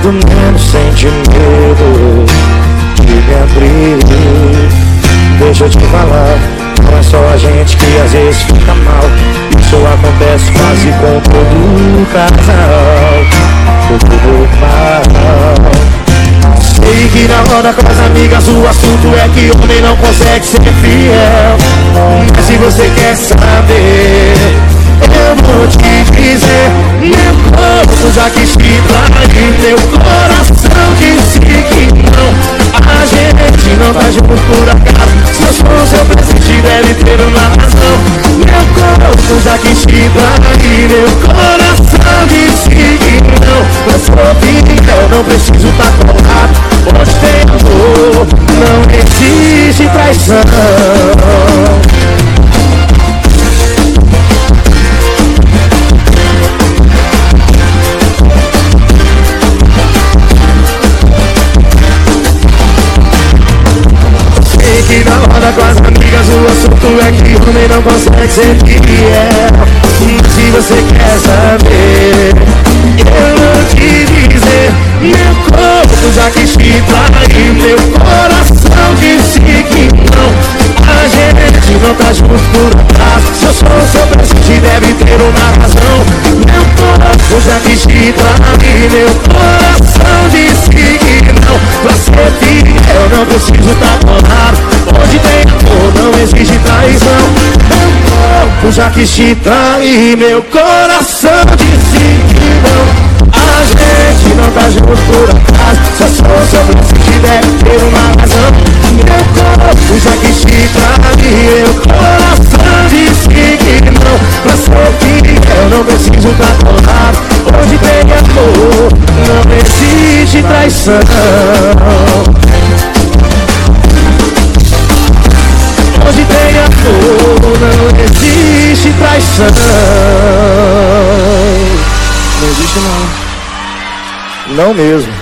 muito menos sente medo de me abrir. Deixa eu te falar, não é só a gente que às vezes fica mal. Isso acontece quase com todo casal, todo mal. Sei que na roda com as amigas o assunto é que homem não consegue ser fiel. Mas se você quer saber, eu vou te dizer. Meu corpo já quis te trair, meu coração disse que não. A gente não tá junto por acaso, se eu sou seu presente deve ter uma razão. Meu corpo já quis te trair, meu coração disse que não. Eu sou fiel, não preciso tá colado. Onde tem amor, não existe traição. Sei que na roda com as amigas o assunto é que homem não consegue ser fiel. Se você quer saber, eu vou te dizer. Meu corpo já quis te trair, meu coração disse que não. A gente não tá junto por acaso, se eu sou seu presente deve ter uma razão. Meu corpo já quis te trair, meu coração disse que não. Pra ser fiel não preciso tá colado, onde tem amor não existe traição. Meu corpo já quis te trair, meu coração disse que não. A gente não tá junto por acaso, só sou seu presente deve ter uma razão. Meu corpo já quis te trair, meu coração disse que não. Pra ser fiel não preciso tá colado, onde tem amor não existe traição. Onde tem amor não existe traição. Não existe não. Não mesmo.